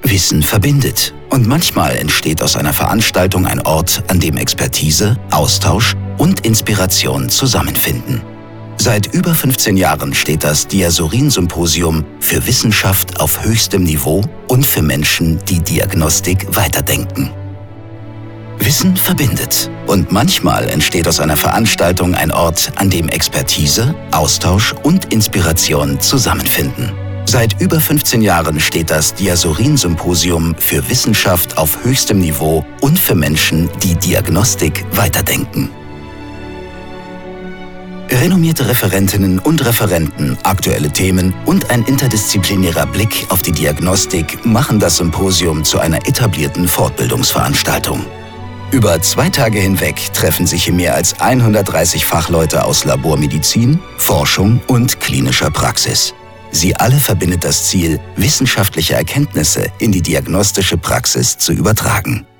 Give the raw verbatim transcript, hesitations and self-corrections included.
Wissen verbindet. Und manchmal entsteht aus einer Veranstaltung ein Ort, an dem Expertise, Austausch und Inspiration zusammenfinden. Seit über fünfzehn Jahren steht das Diasorin-Symposium für Wissenschaft auf höchstem Niveau und für Menschen, die Diagnostik weiterdenken. Wissen verbindet. Und manchmal entsteht aus einer Veranstaltung ein Ort, an dem Expertise, Austausch und Inspiration zusammenfinden. Seit über fünfzehn Jahren steht das Diasorin-Symposium für Wissenschaft auf höchstem Niveau und für Menschen, die Diagnostik weiterdenken. Renommierte Referentinnen und Referenten, aktuelle Themen und ein interdisziplinärer Blick auf die Diagnostik machen das Symposium zu einer etablierten Fortbildungsveranstaltung. Über zwei Tage hinweg treffen sich hier mehr als hundertdreißig Fachleute aus Labormedizin, Forschung und klinischer Praxis. Sie alle verbindet das Ziel, wissenschaftliche Erkenntnisse in die diagnostische Praxis zu übertragen.